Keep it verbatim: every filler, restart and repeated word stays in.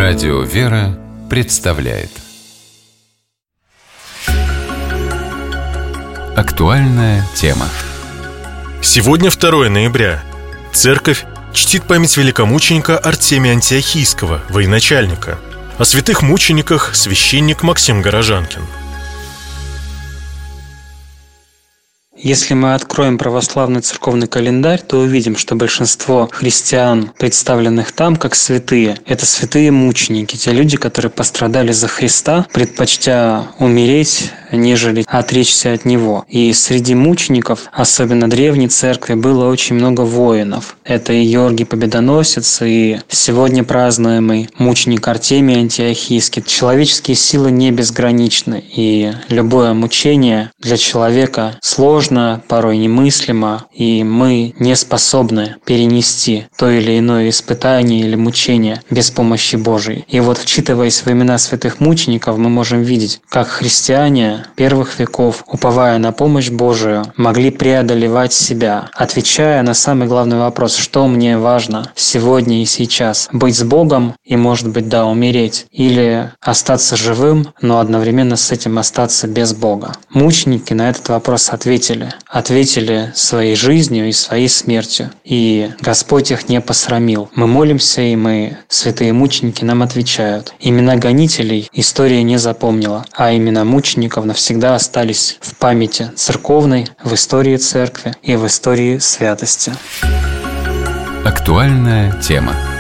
Радио «Вера» представляет актуальная тема. Сегодня второе ноября. Церковь чтит память великомученика Артемия Антиохийского, военачальника. О святых мучениках священник Максим Горожанкин. Если мы откроем православный церковный календарь, то увидим, что большинство христиан, представленных там как святые, это святые мученики, те люди, которые пострадали за Христа, предпочтя умереть, нежели отречься от Него. И среди мучеников, особенно древней церкви, было очень много воинов. Это и Георгий Победоносец, и сегодня празднуемый мученик Артемий Антиохийский. Человеческие силы не безграничны, и любое мучение для человека сложно, порой немыслимо, и мы не способны перенести то или иное испытание или мучение без помощи Божией. И вот, вчитываясь в имена святых мучеников, мы можем видеть, как христиане первых веков, уповая на помощь Божию, могли преодолевать себя, отвечая на самый главный вопрос: что мне важно сегодня и сейчас? Быть с Богом и, может быть, да, умереть, или остаться живым, но одновременно с этим остаться без Бога? Мученики на этот вопрос ответили. Ответили своей жизнью и своей смертью. И Господь их не посрамил. Мы молимся, и мы, святые мученики, нам отвечают. Имена гонителей история не запомнила, а имена мучеников навсегда остались в памяти церковной, в истории церкви и в истории святости. Актуальная тема.